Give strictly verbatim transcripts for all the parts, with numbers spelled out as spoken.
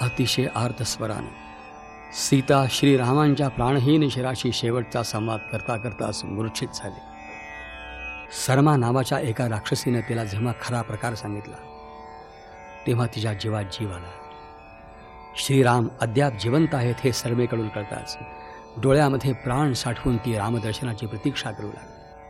अतिशय आर्त स्वराने सीता श्रीरामांच्या प्राणहीन शिराशी शेवटचा संवाद करता करताच मूर्छित झाली. सरमा नावाच्या एका राक्षसीनं तिला जेव्हा खरा प्रकार सांगितला तेव्हा तिच्या जीवात जीव आला. श्रीराम अद्याप जिवंत आहेत हे सर्वेकडून कळताच डोळ्यामध्ये प्राण साठवून ती रामदर्शनाची प्रतीक्षा करू लागली.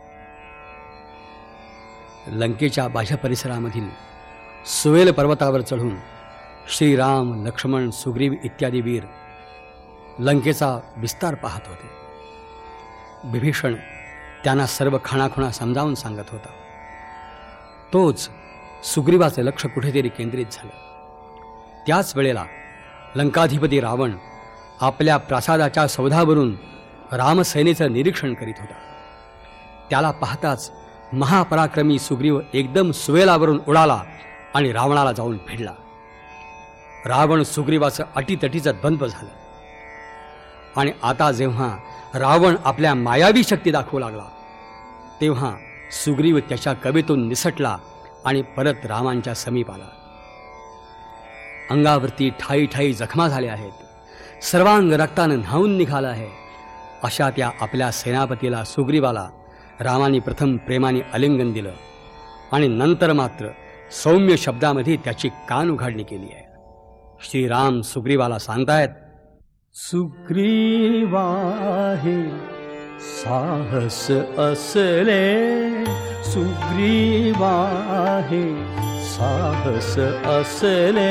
लंकेच्या बाह्य परिसरामधील सुवेल पर्वतावर चढून श्रीराम, लक्ष्मण, सुग्रीव इत्यादी वीर लंकेचा विस्तार पाहत होते. विभीषण त्यांना सर्व खाणाखुणा समजावून सांगत होता. तोच सुग्रीवाचे लक्ष कुठेतरी केंद्रित झालं. त्याच वेळेला लंकाधिपती रावण आपल्या प्रासादाच्या सौधावरून रामसेनेचं निरीक्षण करीत होता. त्याला पाहताच महापराक्रमी सुग्रीव एकदम सुवेलावरून उडाला आणि रावणाला जाऊन भिडला. रावण सुग्रीवाचं अटीतटीचं द्वंद्व झालं आणि आता जेव्हा रावण आपल्या मायावी शक्ती दाखवू लागला तेव्हा सुग्रीव त्याच्या कवेतून निसटला आणि परत रामांच्या समीप आला. अंगावरती ठाई ठाई जखमा झाल्या आहेत, सर्वांग रक्तानं न्हावून निघालं आहे. अशा त्या आपल्या सेनापतीला सुग्रीवाला रामाने प्रथम प्रेमाने आलिंगन दिलं आणि नंतर मात्र सौम्य शब्दामध्ये त्याची कान उघाडणी केली आहे. श्रीराम सुग्रीवाला सांगतायत, सुग्रीवा हे साहस असले, सुग्रीवा हे साहस असले,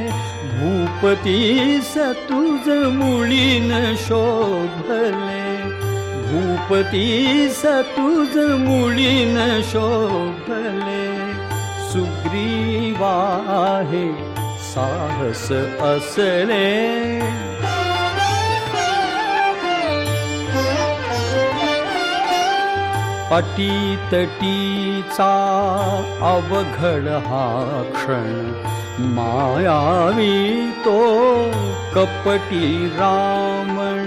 भूपतीस तुझ मुळीन शोभले, भूपतीस तुझ मुळीन शोभले, सुग्रीवा हे साहस असले. अटीतटीचा अवघड हा क्षण, मायावी तो कपटी रावण,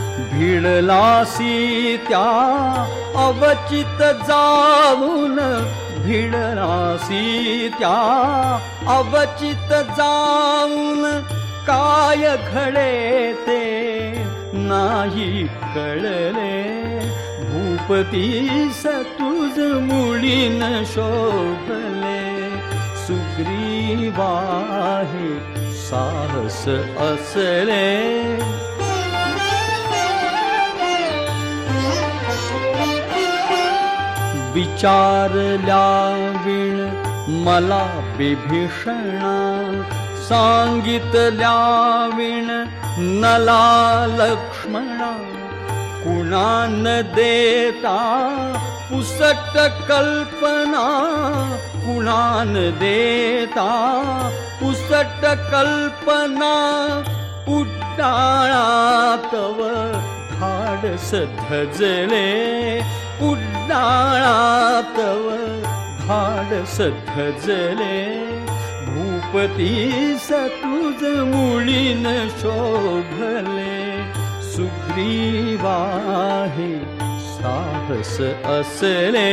भिडलासी त्या अवचित जाऊन, भिडलासी त्या अवचित जाऊन, काय घडे ते नाही कळले, भूपतीस तुझ मुळीन शोभले, सुग्रीवा हे साहस असले. विचारल्या विण मला विभीषणा, सांगितल्या विण नला लक्ष्मणा, कुणा न देता पुसट कल्पना, कुणा न देता पुसट कल्पना, उड्डाणा तव धाडस धजले, उड्डाणा तव धाडस धजले, भूपतीस तुझ मुळीन शोभले, सुग्रीवा हे साहस असले.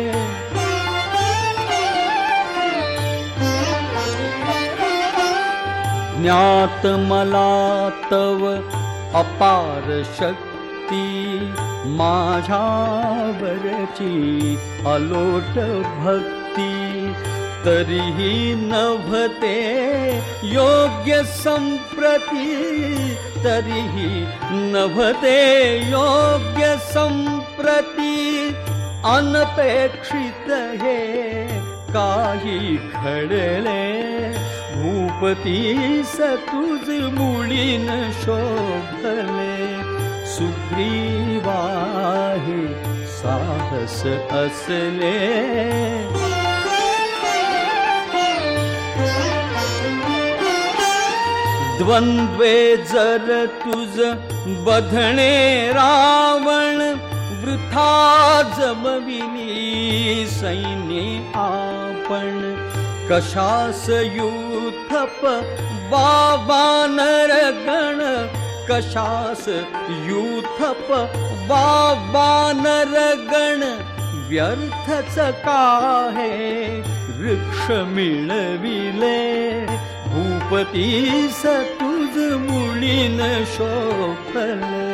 ज्ञात मला तव अपार शक्ती, माझ्यावरची अलोट भक्ती, तरीही नभते योग्य संप्रती, तरीही नभते योग्य संप्रती, अनपेक्षित हे काही घडले, भूपतीस तुझ मुळीन शोभले, सुग्रीवा हे साहस असले. द्वंद्वे जर तुझ बधणे रावण, वृथा जमविनी सैन्ये आपण, कशास युथप वानर गण, कशास युथप वानर गण, व्यर्थच काहे वृक्ष मिळविले, भूपतीस तू तुझ मुळीन शोभले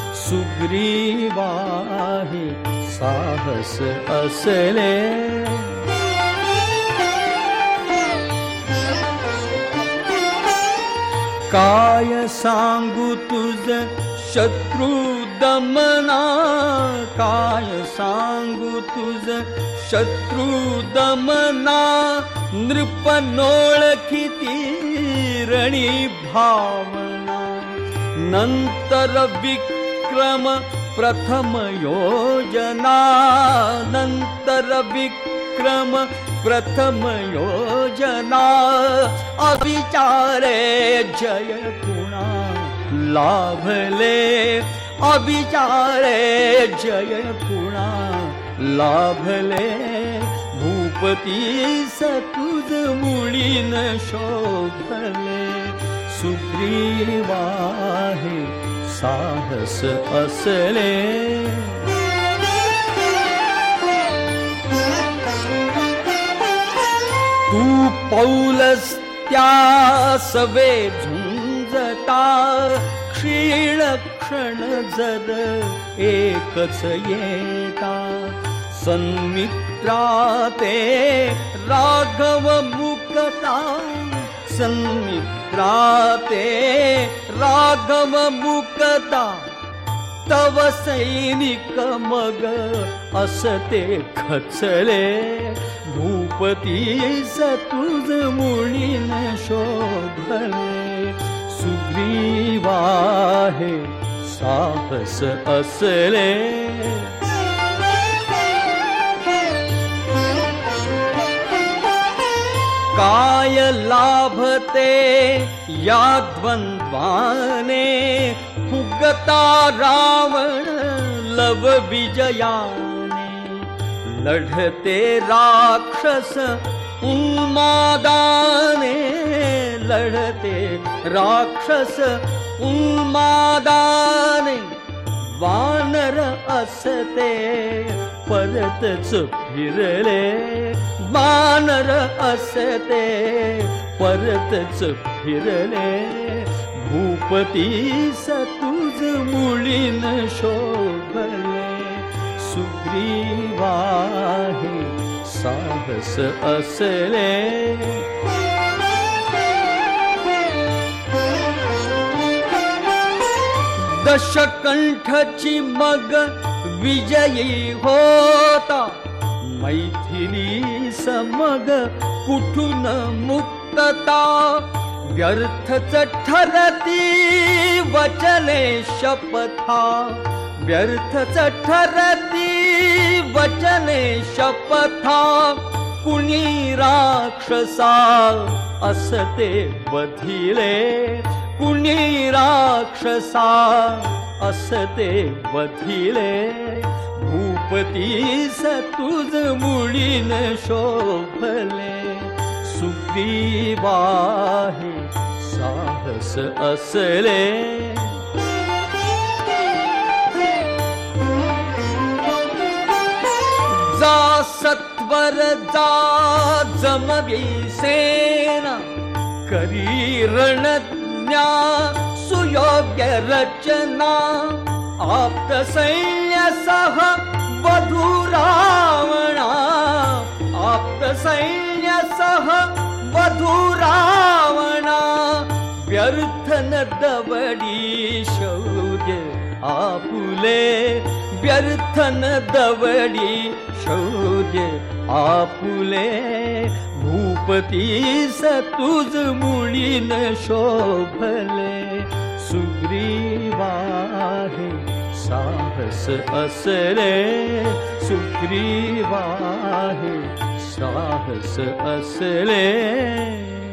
सुग्रीवाहे साहस असले काय सांगू तुझ शत्रु दमना काय सांगू तुझ शत्रु दमना नृपनोळखिती रणी भावना नंतर विक्रम प्रथम योजना नंतर विक्रम प्रथम योजना अविचारे जय कुणा लाभले अविचारे जय कुणा लाभले भूपतीस तुझ मुळीन शोभले सुग्रीवाहे साहस असले तू पौलस त्या सवे झुंजता क्षीण क्षण जर एकच येता सन्मित्रा ते राघव मुकता सन्मित्रा ते राघव मुकता तव सैनिक मग असते खचले भूपतीस तुझ मुळीन शोभले सुग्रीवाहे साहस असले काय लाभते या द्वंद्वाने फुगता रावण लव विजयाने लढते राक्षस उन्मादाने लढते राक्षस उन्मादाने वानर असते परतच फिरले वानर असते परतच फिरले भूपतीस तुझ मुळीन शोभले सुग्रीवाहे साहस असले दशकंठची मग विजयी होता मैथिली समग कुठून मुक्तता व्यर्थच ठरती वचने शपथा व्यर्थच ठरती वचने शपथा कुणी राक्षसा असते बधिले कुणी राक्षसा असते बधिले भूपतीस तुझ मुळीन शोभले सुग्रीवाहे साहस असले जा सत्वर जा जमवी सेना करी रणज्ञा सुयोग्य रचना आप्त सैन्य सह वधू रावणा आप्त सैन्य सह वधू रावणा व्यर्थ न दवडी शौर्य आपुले व्यर्थ न दवडी शौर्य आपुले भूपतीस तुझ मुळीन शोभले सुग्रीवाहे साहस असले सुग्रीवाहे साहस असले